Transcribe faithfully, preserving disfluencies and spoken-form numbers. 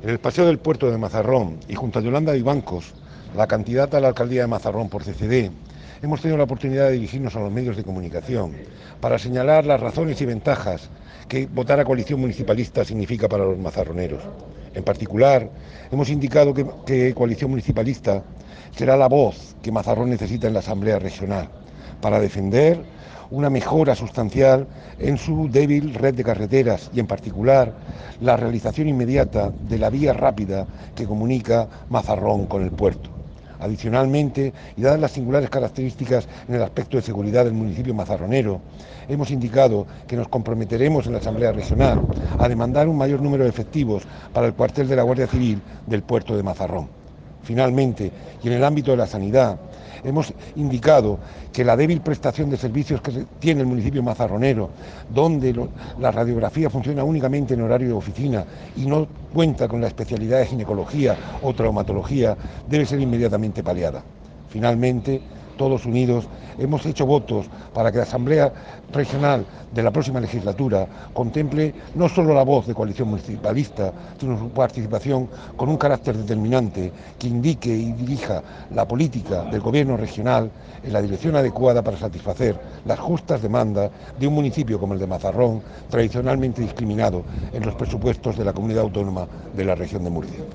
En el paseo del puerto de Mazarrón y junto a Yolanda Vivancos, la candidata a la alcaldía de Mazarrón por C C D, hemos tenido la oportunidad de dirigirnos a los medios de comunicación para señalar las razones y ventajas que votar a coalición municipalista significa para los mazarroneros. En particular, hemos indicado que, que coalición municipalista será la voz que Mazarrón necesita en la Asamblea Regional para defender una mejora sustancial en su débil red de carreteras y, en particular, la realización inmediata de la vía rápida que comunica Mazarrón con el puerto. Adicionalmente, y dadas las singulares características en el aspecto de seguridad del municipio mazarronero, hemos indicado que nos comprometeremos en la Asamblea Regional a demandar un mayor número de efectivos para el cuartel de la Guardia Civil del puerto de Mazarrón. Finalmente, y en el ámbito de la sanidad, hemos indicado que la débil prestación de servicios que tiene el municipio mazarronero, donde lo, la radiografía funciona únicamente en horario de oficina y no cuenta con la especialidad de ginecología o traumatología, debe ser inmediatamente paliada. Finalmente, todos unidos, hemos hecho votos para que la Asamblea Regional de la próxima legislatura contemple no solo la voz de coalición municipalista, sino su participación con un carácter determinante que indique y dirija la política del gobierno regional en la dirección adecuada para satisfacer las justas demandas de un municipio como el de Mazarrón, tradicionalmente discriminado en los presupuestos de la comunidad autónoma de la región de Murcia.